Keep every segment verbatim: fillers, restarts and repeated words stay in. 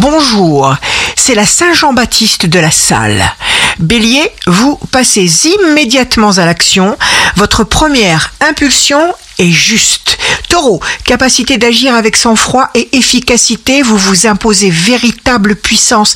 bonjour, c'est la Saint-Jean-Baptiste de la salle. Bélier, vous passez immédiatement à l'action. Votre première impulsion est juste. Taureau, capacité d'agir avec sang-froid et efficacité, vous vous imposez véritable puissance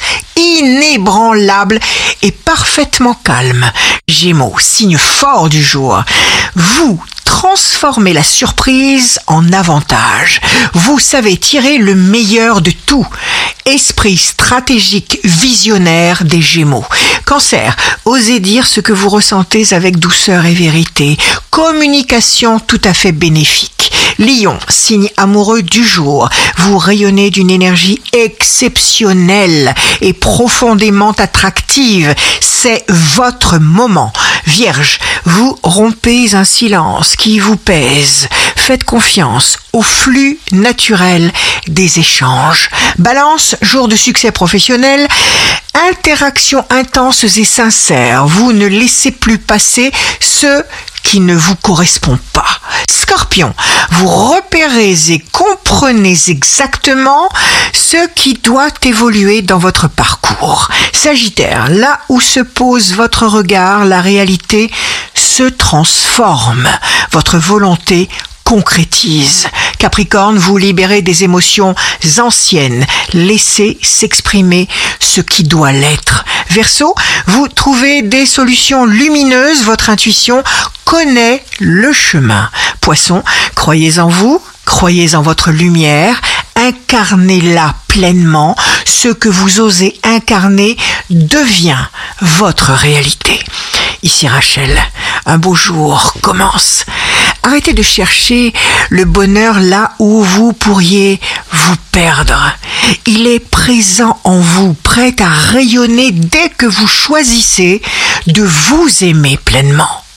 inébranlable et parfaitement calme. Gémeaux, signe fort du jour. Vous transformez la surprise en avantage. Vous savez tirer le meilleur de tout. Esprit stratégique visionnaire des Gémeaux. Cancer, osez dire ce que vous ressentez avec douceur et vérité. Communication tout à fait bénéfique. Lion, signe amoureux du jour. Vous rayonnez d'une énergie exceptionnelle et profondément attractive. C'est votre moment. Vierge, vous rompez un silence qui vous pèse. Faites confiance au flux naturel des échanges. Balance, jour de succès professionnel. Interactions intenses et sincères. Vous ne laissez plus passer ce qui ne vous correspond pas. Scorpion, vous repérez et comprenez exactement ce qui doit évoluer dans votre parcours. Sagittaire, là où se pose votre regard, la réalité se transforme. Votre volonté concrétise. Capricorne, vous libérez des émotions anciennes. Laissez s'exprimer ce qui doit l'être. Verseau, vous trouvez des solutions lumineuses. Votre intuition connaît le chemin. Poisson, croyez en vous, croyez en votre lumière. Incarnez-la pleinement. Ce que vous osez incarner devient votre réalité. Ici Rachel, un beau jour commence. Arrêtez de chercher le bonheur là où vous pourriez vous perdre. Il est présent en vous, prêt à rayonner dès que vous choisissez de vous aimer pleinement.